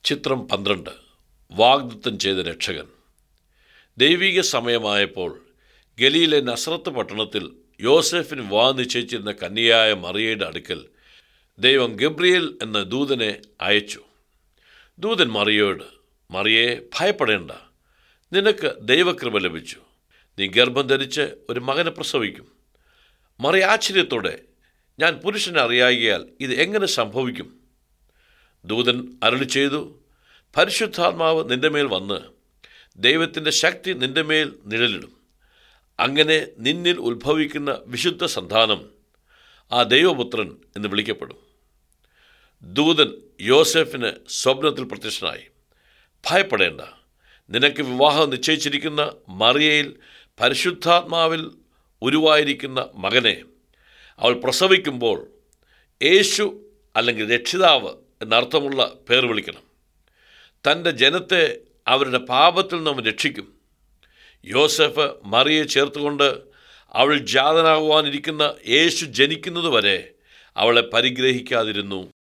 ചിത്രം 12. വാഗ്ദത്തം ചെയ്ത രക്ഷകൻ. ദൈവിക സമയമായപ്പോൾ ഗലീലെ നസ്രത്ത് പട്ടണത്തിൽ യോസേഫിന് വിവാഹം നിശ്ചയിച്ചിരുന്ന കന്യയായ മറിയയുടെ അടുക്കൽ ദൈവം ഗബ്രിയേൽ എന്ന ദൂതനെ അയച്ചു. ദൂതൻ മറിയയോട്, മറിയേ, ഭയപ്പെടേണ്ട, നിനക്ക് ദൈവകൃപ ലഭിച്ചു. നീ ഗർഭം ധരിച്ച് ഒരു മകനെ പ്രസവിക്കും. മറിയ ആശ്ചര്യത്തോടെ, ഞാൻ പുരുഷനെ അറിയായികയാൽ ഇത് എങ്ങനെ സംഭവിക്കും? ദൂതൻ അരുളി ചെയ്തു, പരിശുദ്ധാത്മാവ് നിന്റെ മേൽ വന്ന് ദൈവത്തിൻ്റെ ശക്തി നിന്റെ മേൽ നിഴലിടും. അങ്ങനെ നിന്നിൽ ഉത്ഭവിക്കുന്ന വിശുദ്ധ സന്താനം ആ ദൈവപുത്രൻ എന്ന് വിളിക്കപ്പെടും. ദൂതൻ യോസേഫിന് സ്വപ്നത്തിൽ പ്രത്യക്ഷനായി, ഭയപ്പെടേണ്ട, നിനക്ക് വിവാഹം നിശ്ചയിച്ചിരിക്കുന്ന മറിയയിൽ പരിശുദ്ധാത്മാവിൽ ഉരുവായിരിക്കുന്ന മകനെ അവൾ പ്രസവിക്കുമ്പോൾ യേശു അല്ലെങ്കിൽ രക്ഷിതാവ് എന്നർത്ഥമുള്ള പേർ വിളിക്കണം. തൻ്റെ ജനത്തെ അവരുടെ പാപത്തിൽ നിന്ന് അവൻ രക്ഷിക്കും. യോസേഫ് മറിയെ ചേർത്തുകൊണ്ട് അവൾ ജാതനാകുവാനിരിക്കുന്ന യേശു ജനിക്കുന്നതുവരെ അവളെ പരിഗ്രഹിക്കാതിരുന്നു.